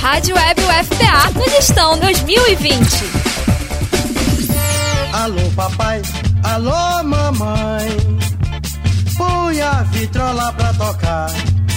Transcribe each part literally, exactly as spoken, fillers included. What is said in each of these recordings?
Rádio Web U F P A no Listão dois mil e vinte. Alô papai, alô mamãe, põe a vitrola pra tocar.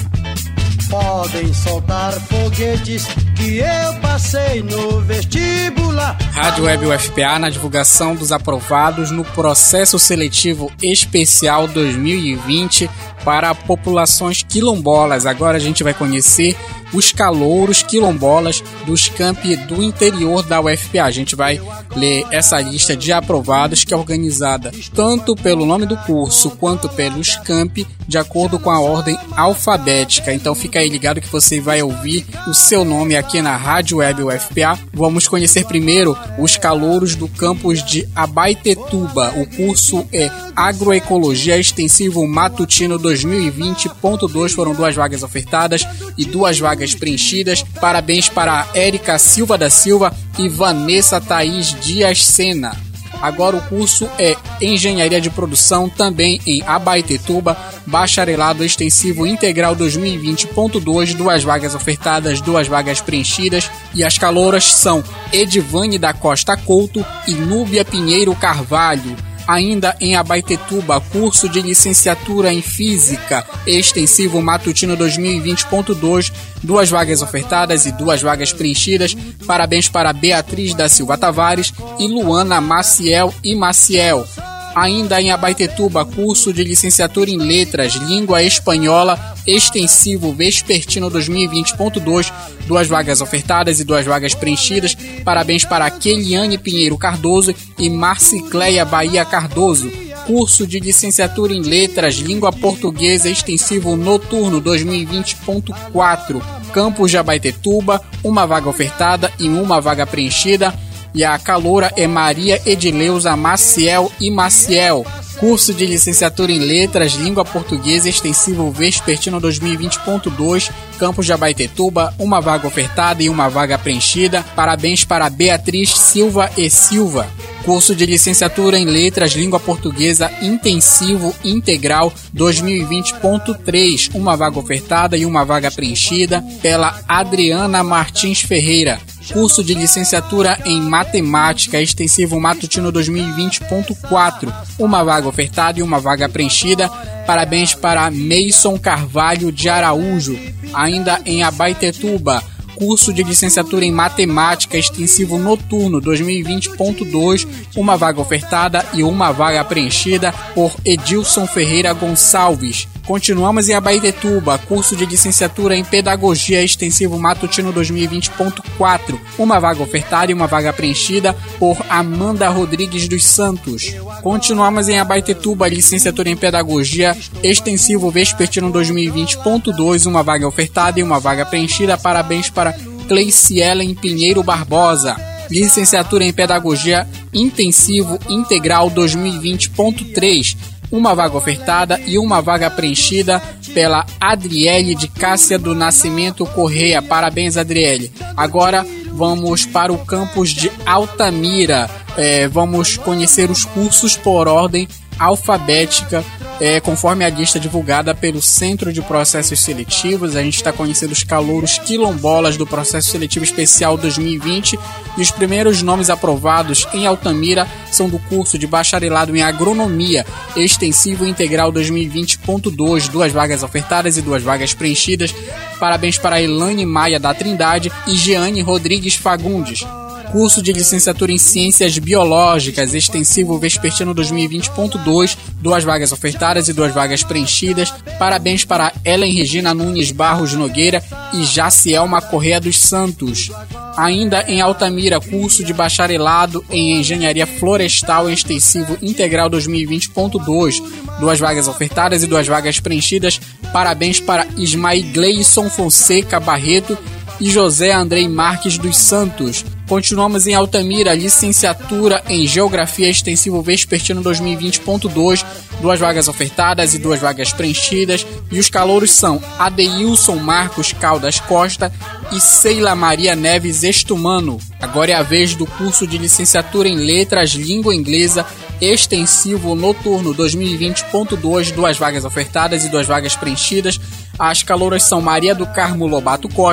Podem soltar foguetes que eu passei no vestibular. Rádio Web U F P A na divulgação dos aprovados no Processo Seletivo Especial dois mil e vinte para populações quilombolas. Agora a gente vai conhecer os calouros quilombolas dos campi do interior da U F P A. A gente vai ler essa lista de aprovados, que é organizada tanto pelo nome do curso quanto pelos campi, de acordo com a ordem alfabética. Então fica aí ligado que você vai ouvir o seu nome aqui na Rádio Web U F P A. Vamos conhecer primeiro os calouros do campus de Abaetetuba. O curso é Agroecologia Extensivo Matutino dois mil e vinte ponto dois. Foram duas vagas ofertadas e duas vagas preenchidas. Parabéns para Érica Silva da Silva e Vanessa Thaís Dias Sena. Agora o curso é Engenharia de Produção, também em Abaetetuba, Bacharelado Extensivo Integral dois mil e vinte ponto dois, duas vagas ofertadas, duas vagas preenchidas, e as calouras são Edivane da Costa Couto e Núbia Pinheiro Carvalho. Ainda em Abaetetuba, curso de licenciatura em Física Extensivo Matutino dois mil e vinte ponto dois, duas vagas ofertadas e duas vagas preenchidas. Parabéns para Beatriz da Silva Tavares e Luana Maciel e Maciel. Ainda em Abaetetuba, curso de licenciatura em Letras, Língua Espanhola Extensivo Vespertino dois mil e vinte ponto dois, duas vagas ofertadas e duas vagas preenchidas. Parabéns para Keliane Pinheiro Cardoso e Marcicleia Bahia Cardoso. Curso de licenciatura em Letras, Língua Portuguesa Extensivo Noturno dois mil e vinte ponto quatro, campus de Abaetetuba, uma vaga ofertada e uma vaga preenchida. E a caloura é Maria Edileuza Maciel e Maciel. Curso de licenciatura em Letras, Língua Portuguesa Extensivo Vespertino dois mil e vinte ponto dois, campus de Abaetetuba, uma vaga ofertada e uma vaga preenchida. Parabéns para Beatriz Silva e Silva. Curso de licenciatura em Letras, Língua Portuguesa Intensivo Integral dois mil e vinte ponto três, uma vaga ofertada e uma vaga preenchida pela Adriana Martins Ferreira. Curso de licenciatura em Matemática Extensivo Matutino dois mil e vinte ponto quatro, uma vaga ofertada e uma vaga preenchida. Parabéns para Meison Carvalho de Araújo. Ainda em Abaetetuba, curso de licenciatura em Matemática Extensivo Noturno dois mil e vinte ponto dois, uma vaga ofertada e uma vaga preenchida por Edilson Ferreira Gonçalves. Continuamos em Abaetetuba, curso de licenciatura em Pedagogia Extensivo Matutino dois mil e vinte ponto quatro, uma vaga ofertada e uma vaga preenchida por Amanda Rodrigues dos Santos. Continuamos em Abaetetuba, licenciatura em Pedagogia Extensivo Vespertino dois mil e vinte ponto dois, uma vaga ofertada e uma vaga preenchida. Parabéns para Cleicielen Pinheiro Barbosa. Licenciatura em Pedagogia Intensivo Integral dois mil e vinte ponto três, uma vaga ofertada e uma vaga preenchida pela Adriele de Cássia do Nascimento Correia. Parabéns, Adriele. Agora vamos para o campus de Altamira. É, vamos conhecer os cursos por ordem alfabética, é, conforme a lista divulgada pelo Centro de Processos Seletivos. A gente está conhecendo os calouros quilombolas do Processo Seletivo Especial dois mil e vinte, e os primeiros nomes aprovados em Altamira são do curso de Bacharelado em Agronomia Extensivo Integral dois mil e vinte ponto dois, duas vagas ofertadas e duas vagas preenchidas. Parabéns para Elaine Maia da Trindade e Jeane Rodrigues Fagundes. Curso de licenciatura em Ciências Biológicas Extensivo Vespertino dois mil e vinte ponto dois, duas vagas ofertadas e duas vagas preenchidas. Parabéns para Ellen Regina Nunes Barros Nogueira e Jacielma Correia dos Santos. Ainda em Altamira, curso de Bacharelado em Engenharia Florestal Extensivo Integral dois mil e vinte ponto dois, duas vagas ofertadas e duas vagas preenchidas. Parabéns para Ismael Gleison Fonseca Barreto e José Andrei Marques dos Santos. Continuamos em Altamira, licenciatura em Geografia Extensivo Vespertino dois mil e vinte ponto dois, duas vagas ofertadas e duas vagas preenchidas. E os calouros são Adeilson Marcos Caldas Costa e Sheila Maria Neves Estumano. Agora é a vez do curso de licenciatura em Letras, Língua Inglesa Extensivo Noturno dois mil e vinte ponto dois, duas vagas ofertadas e duas vagas preenchidas. As calouras são Maria do Carmo Lobato Costa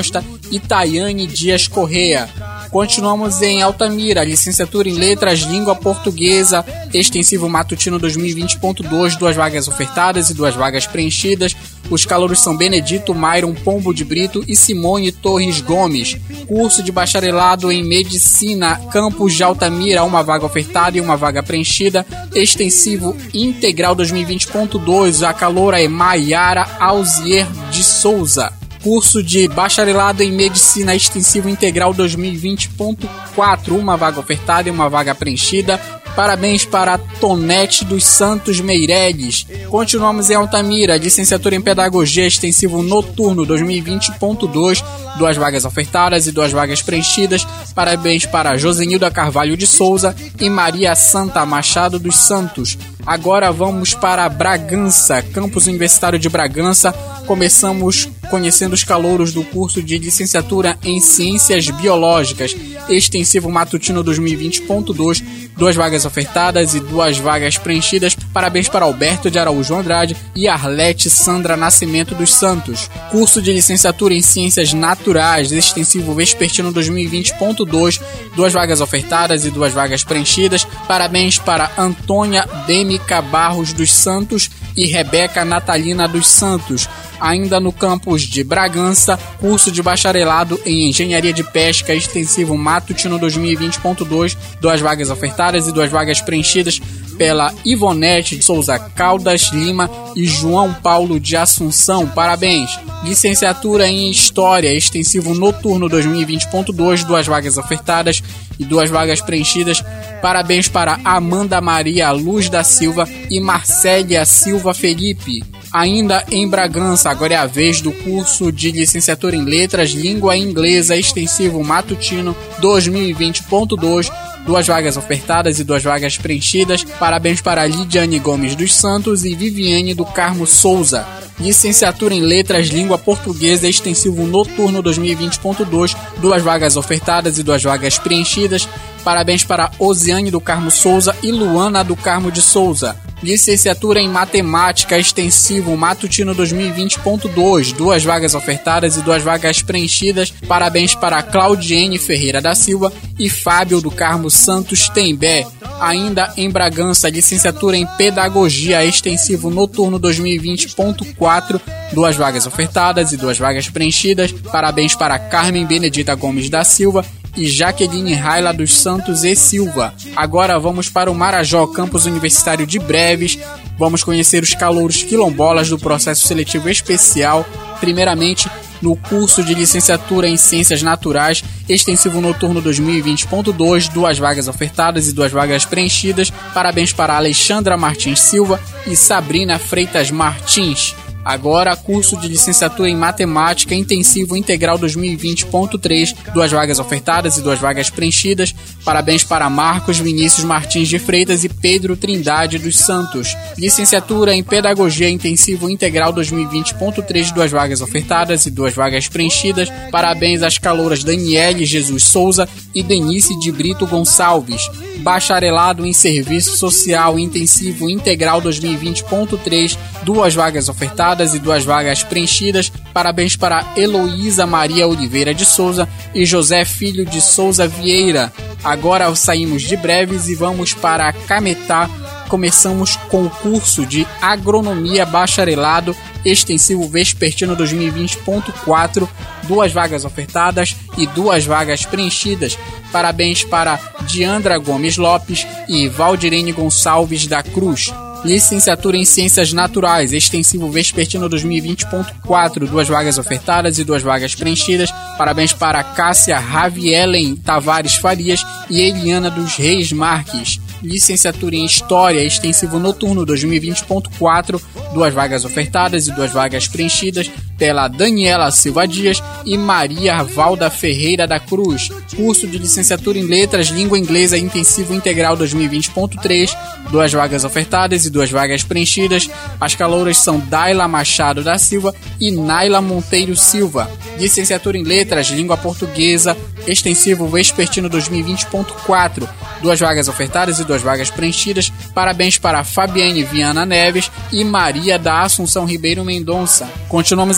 e Tayane Dias Correa. Continuamos em Altamira, licenciatura em Letras, Língua Portuguesa, extensivo matutino dois mil e vinte ponto dois, duas vagas ofertadas e duas vagas preenchidas. Os calouros são Benedito Myron Pombo de Brito e Simone Torres Gomes. Curso de bacharelado em Medicina, campus de Altamira, uma vaga ofertada e uma vaga preenchida. Extensivo integral dois mil e vinte ponto dois, a caloura é Maiara Alzier de Souza. Curso de bacharelado em Medicina extensivo integral dois mil e vinte ponto quatro, uma vaga ofertada e uma vaga preenchida. Parabéns para Tonete dos Santos Meireles. Continuamos em Altamira, licenciatura em Pedagogia extensivo noturno dois mil e vinte ponto dois, duas vagas ofertadas e duas vagas preenchidas. Parabéns para Josenilda Carvalho de Souza e Maria Santa Machado dos Santos. Agora vamos para Bragança, campus universitário de Bragança. Começamos conhecendo os calouros do curso de licenciatura em Ciências Biológicas, extensivo matutino dois mil e vinte ponto dois, duas vagas ofertadas e duas vagas preenchidas. Parabéns para Alberto de Araújo Andrade e Arlete Sandra Nascimento dos Santos. Curso de licenciatura em Ciências Naturais, extensivo vespertino dois mil e vinte ponto dois, duas vagas ofertadas e duas vagas preenchidas. Parabéns para Antônia Dêmica Barros dos Santos e Rebeca Natalina dos Santos. Ainda no campus de Bragança, curso de bacharelado em Engenharia de Pesca extensivo matutino dois mil e vinte ponto dois, duas vagas ofertadas e duas vagas preenchidas pela Ivonete de Souza Caldas Lima e João Paulo de Assunção. Parabéns! Licenciatura em História extensivo noturno dois mil e vinte ponto dois, duas vagas ofertadas e duas vagas preenchidas. Parabéns para Amanda Maria Luz da Silva e Marcélia Silva Felipe. Ainda em Bragança, agora é a vez do curso de licenciatura em Letras, Língua Inglesa extensivo matutino dois mil e vinte ponto dois, duas vagas ofertadas e duas vagas preenchidas. Parabéns para Lidiane Gomes dos Santos e Viviane do Carmo Souza. Licenciatura em Letras, Língua Portuguesa extensivo noturno dois mil e vinte ponto dois, duas vagas ofertadas e duas vagas preenchidas. Parabéns para Osiane do Carmo Souza e Luana do Carmo de Souza. Licenciatura em Matemática extensivo matutino dois mil e vinte ponto dois, duas vagas ofertadas e duas vagas preenchidas. Parabéns para Claudiene Ferreira da Silva e Fábio do Carmo Santos Tembé. Ainda em Bragança, licenciatura em Pedagogia extensivo noturno dois mil e vinte ponto quatro, duas vagas ofertadas e duas vagas preenchidas. Parabéns para Carmen Benedita Gomes da Silva e Jaqueline Raila dos Santos e Silva. Agora vamos para o Marajó, campus universitário de Breves. Vamos conhecer os calouros quilombolas do processo seletivo especial. Primeiramente, no curso de licenciatura em Ciências Naturais, extensivo noturno dois mil e vinte ponto dois, duas vagas ofertadas e duas vagas preenchidas. Parabéns para Alexandra Martins Silva e Sabrina Freitas Martins. Agora, curso de licenciatura em Matemática intensivo integral dois mil e vinte ponto três, duas vagas ofertadas e duas vagas preenchidas. Parabéns para Marcos Vinícius Martins de Freitas e Pedro Trindade dos Santos. Licenciatura em Pedagogia intensivo integral dois mil e vinte ponto três, duas vagas ofertadas e duas vagas preenchidas. Parabéns às calouras Daniele Jesus Souza e Denise de Brito Gonçalves. Bacharelado em Serviço Social intensivo integral dois mil e vinte ponto três, duas vagas ofertadas e duas vagas preenchidas. Parabéns para Heloísa Maria Oliveira de Souza e José Filho de Souza Vieira. Agora saímos de Breves e vamos para Cametá. Começamos com o curso de Agronomia Bacharelado extensivo vespertino dois mil e vinte ponto quatro, duas vagas ofertadas e duas vagas preenchidas. Parabéns para Diandra Gomes Lopes e Valdirene Gonçalves da Cruz. Licenciatura em Ciências Naturais, extensivo vespertino dois mil e vinte ponto quatro, duas vagas ofertadas e duas vagas preenchidas. Parabéns para Cássia Ravielen Tavares Farias e Eliana dos Reis Marques. Licenciatura em História, extensivo noturno dois mil e vinte ponto quatro, duas vagas ofertadas e duas vagas preenchidas pela Daniela Silva Dias e Maria Valda Ferreira da Cruz. Curso de Licenciatura em Letras, Língua Inglesa intensivo integral dois mil e vinte ponto três, duas vagas ofertadas e duas vagas preenchidas. As calouras são Daila Machado da Silva e Naila Monteiro Silva. Licenciatura em Letras, Língua Portuguesa, extensivo vespertino dois mil e vinte ponto quatro, duas vagas ofertadas e duas vagas preenchidas. Parabéns para Fabiane Viana Neves e Maria da Assunção Ribeiro Mendonça. Continuamos em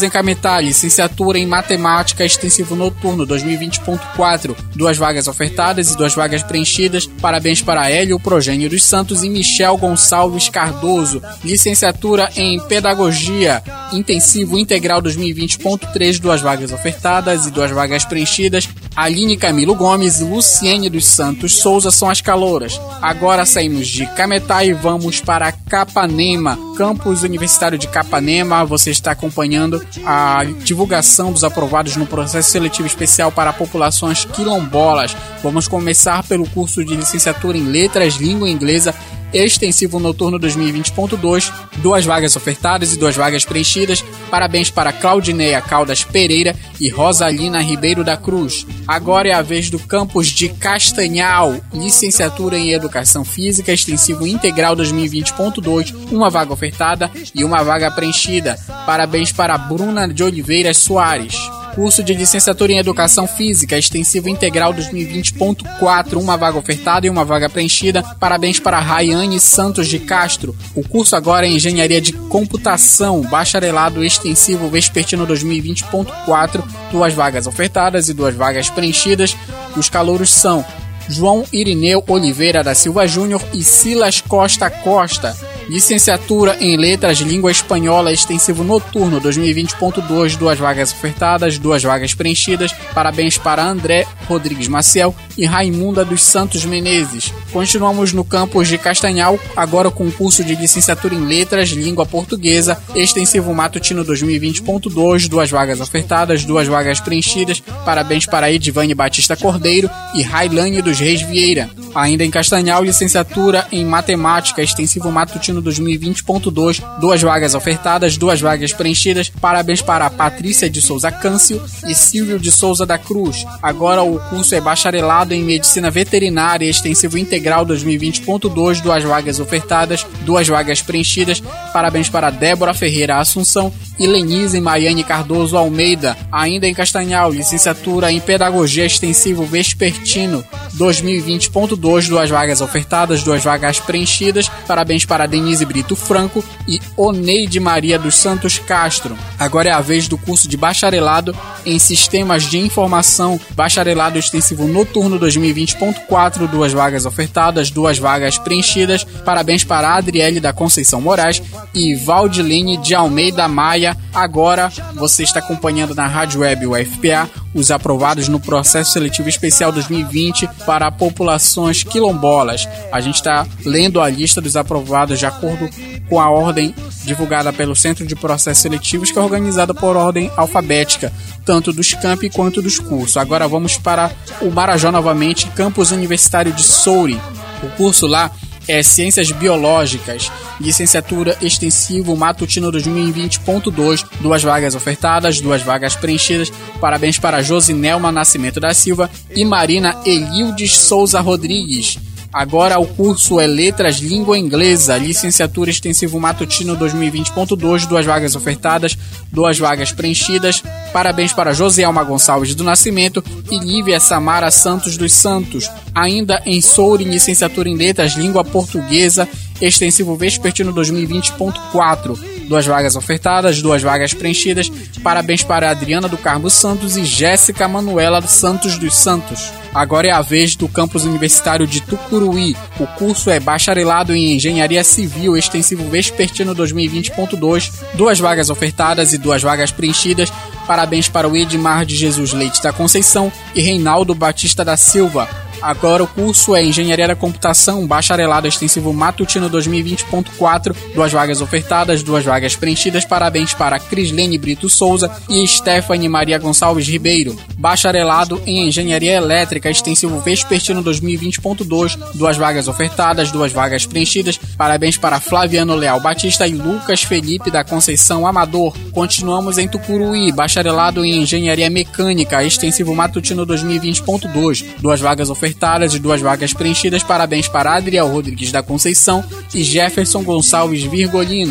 Bianca Metá, licenciatura em Matemática Extensivo Noturno dois mil e vinte ponto quatro, duas vagas ofertadas e duas vagas preenchidas. Parabéns para Hélio Progênio dos Santos e Michel Gonçalves Cardoso, licenciatura em Pedagogia Intensivo Integral dois mil e vinte ponto três, duas vagas ofertadas e duas vagas preenchidas. Aline Camilo Gomes e Luciene dos Santos Souza são as calouras. Agora saímos de Cametá e vamos para Capanema, campus universitário de Capanema. Você está acompanhando a divulgação dos aprovados no processo seletivo especial para populações quilombolas. Vamos começar pelo curso de licenciatura em Letras, Língua Inglesa Extensivo Noturno dois mil e vinte ponto dois, duas vagas ofertadas e duas vagas preenchidas. Parabéns para Claudineia Caldas Pereira e Rosalina Ribeiro da Cruz. Agora é a vez do campus de Castanhal, licenciatura em Educação Física Extensivo Integral dois mil e vinte ponto dois, uma vaga ofertada e uma vaga preenchida. Parabéns para Bruna de Oliveira Soares. Curso de licenciatura em Educação Física Extensivo Integral dois mil e vinte ponto quatro, uma vaga ofertada e uma vaga preenchida. Parabéns para Rayane Santos de Castro. O curso agora é Engenharia de Computação, Bacharelado Extensivo Vespertino dois mil e vinte ponto quatro, duas vagas ofertadas e duas vagas preenchidas. Os calouros são João Irineu Oliveira da Silva Júnior e Silas Costa Costa. Licenciatura em Letras, Língua Espanhola Extensivo Noturno dois mil e vinte ponto dois, duas vagas ofertadas, duas vagas preenchidas. Parabéns para André Rodrigues Maciel e Raimunda dos Santos Menezes. Continuamos no campus de Castanhal, agora com o curso de licenciatura em Letras, Língua Portuguesa Extensivo Matutino dois mil e vinte ponto dois, duas vagas ofertadas, duas vagas preenchidas. Parabéns para Edivane Batista Cordeiro e Railane dos Reis Vieira. Ainda em Castanhal, licenciatura em Matemática Extensivo Matutino dois mil e vinte ponto dois, duas vagas ofertadas, duas vagas preenchidas. Parabéns para Patrícia de Souza Câncio e Silvio de Souza da Cruz. Agora o curso é Bacharelado em Medicina Veterinária Extensivo Integral dois mil e vinte ponto dois, duas vagas ofertadas, duas vagas preenchidas. Parabéns para Débora Ferreira Assunção e Lenise Maiane Cardoso Almeida. Ainda em Castanhal, licenciatura em Pedagogia Extensivo Vespertino dois mil e vinte ponto dois, duas vagas ofertadas, duas vagas preenchidas. Parabéns para Denise Brito Franco e Oneide Maria dos Santos Castro. Agora é a vez do curso de Bacharelado em Sistemas de Informação, Bacharelado Extensivo Noturno dois mil e vinte ponto quatro, duas vagas ofertadas, duas vagas preenchidas. Parabéns para Adriele da Conceição Moraes e Valdilene de Almeida Maia. Agora você está acompanhando na Rádio Web U F P A os aprovados no processo seletivo especial dois mil e vinte para populações quilombolas. A gente está lendo a lista dos aprovados de acordo com a ordem divulgada pelo Centro de Processos Seletivos, que é organizada por ordem alfabética, tanto dos campi quanto dos cursos. Agora vamos para o Marajó novamente, campus universitário de Soure. O curso lá é Ciências Biológicas, licenciatura Extensivo Matutino dois mil e vinte ponto dois, duas vagas ofertadas, duas vagas preenchidas. Parabéns para Josinelma Nascimento da Silva e Marina Elildes Souza Rodrigues. Agora o curso é Letras, Língua Inglesa, licenciatura Extensivo Matutino dois mil e vinte ponto dois, duas vagas ofertadas, duas vagas preenchidas. Parabéns para Joselma Gonçalves do Nascimento e Lívia Samara Santos dos Santos. Ainda em Soure, licenciatura em Letras, Língua Portuguesa, Extensivo Vespertino dois mil e vinte ponto quatro, duas vagas ofertadas, duas vagas preenchidas. Parabéns para Adriana do Carmo Santos e Jéssica Manuela Santos dos Santos. Agora é a vez do campus universitário de Tucuruí. O curso é Bacharelado em Engenharia Civil Extensivo Vespertino dois mil e vinte ponto dois, duas vagas ofertadas e duas vagas preenchidas. Parabéns para o Edmar de Jesus Leite da Conceição e Reinaldo Batista da Silva. Agora o curso é Engenharia da Computação, Bacharelado Extensivo Matutino dois mil e vinte ponto quatro, duas vagas ofertadas, duas vagas preenchidas. Parabéns para Crislene Brito Souza e Stephanie Maria Gonçalves Ribeiro. Bacharelado em Engenharia Elétrica Extensivo Vespertino dois mil e vinte ponto dois, duas vagas ofertadas, duas vagas preenchidas. Parabéns para Flaviano Leal Batista e Lucas Felipe da Conceição Amador. Continuamos em Tucuruí, Bacharelado em Engenharia Mecânica Extensivo Matutino dois mil e vinte ponto dois, duas vagas ofertadas e duas vagas preenchidas. Parabéns para Adriel Rodrigues da Conceição e Jefferson Gonçalves Virgolino.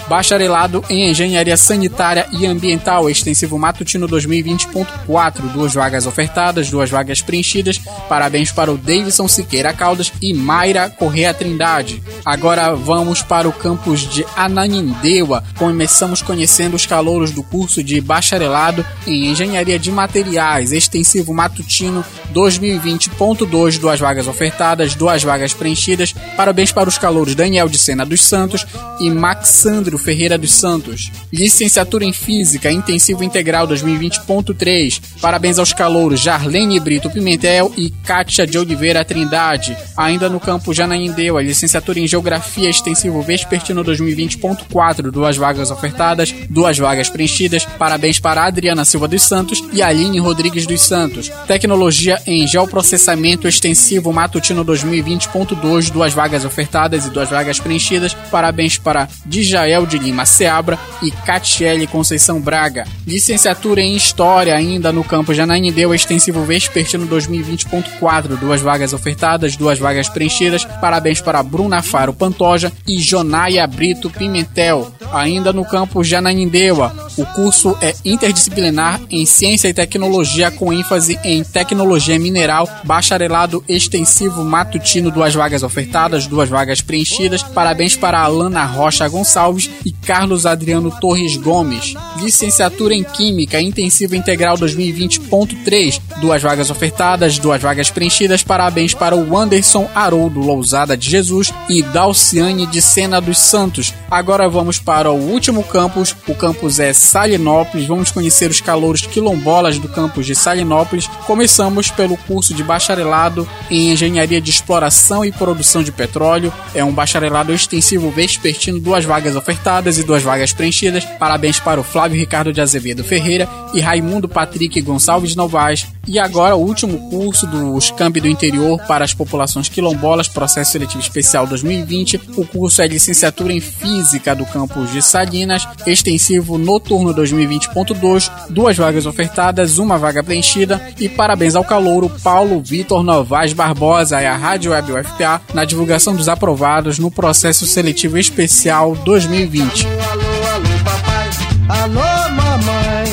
Bacharelado em Engenharia Sanitária e Ambiental, extensivo matutino dois mil e vinte ponto quatro, duas vagas ofertadas, duas vagas preenchidas. Parabéns para o Davidson Siqueira Caldas e Mayra Correa Trindade. Agora vamos para o campus de Ananindeua. Começamos conhecendo os calouros do curso de Bacharelado em Engenharia de Materiais, extensivo matutino dois mil e vinte ponto dois, duas vagas ofertadas, duas vagas preenchidas. Parabéns para os calouros Daniel de Sena dos Santos e Maxandro Ferreira dos Santos. Licenciatura em Física, intensivo integral dois mil e vinte ponto três. Parabéns aos calouros Jarlene Brito Pimentel e Kátia de Oliveira Trindade. Ainda no campus de Ananindeua, licenciatura em Geografia, extensivo vespertino dois mil e vinte ponto quatro, duas vagas ofertadas, duas vagas preenchidas. Parabéns para Adriana Silva dos Santos e Aline Rodrigues dos Santos. Tecnologia em Geoprocessamento, extensivo matutino dois mil e vinte ponto dois, duas vagas ofertadas e duas vagas preenchidas. Parabéns para Djael de Lima Seabra e Catiele Conceição Braga. Licenciatura em História, ainda no campus de Ananindeua, extensivo vespertino dois mil e vinte ponto quatro, duas vagas ofertadas, duas vagas preenchidas. Parabéns para Bruna Faro Pantoja e Jonaia Brito Pimentel. Ainda no campus de Ananindeua, o curso é interdisciplinar em Ciência e Tecnologia com ênfase em Tecnologia Mineral, bacharelado extensivo matutino, duas vagas ofertadas, duas vagas preenchidas. Parabéns para Alana Rocha Gonçalves e Carlos Adriano Torres Gomes. Licenciatura em Química, intensivo integral dois mil e vinte ponto três, duas vagas ofertadas, duas vagas preenchidas. Parabéns para o Anderson Haroldo Lousada de Jesus e Dalciane de Sena dos Santos. Agora vamos para o último campus, o campus é Salinópolis. Vamos conhecer os calouros quilombolas do campus de Salinópolis. Começamos pelo curso de Bacharelado em Engenharia de Exploração e Produção de Petróleo. É um bacharelado extensivo vespertino, duas vagas ofertadas e duas vagas preenchidas. Parabéns para o Flávio Ricardo de Azevedo Ferreira e Raimundo Patrick Gonçalves Novaes. E agora o último curso dos campi do interior para as populações quilombolas, processo seletivo especial dois mil e vinte. O curso é licenciatura em Física do campus de Salinas, extensivo noturno dois mil e vinte ponto dois, duas vagas ofertadas, uma vaga preenchida. E parabéns ao calouro Paulo Vitor Novaes Barbosa e à Rádio Web U F P A na divulgação dos aprovados no processo seletivo especial dois mil e vinte. Alô, alô, alô, papai, alô, mamãe,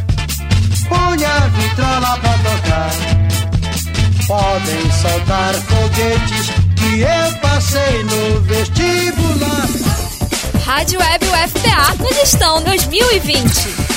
põe a vitrola pra tocar. Podem soltar foguetes que eu passei no vestibular. Rádio Web U F P A no Gestão dois mil e vinte.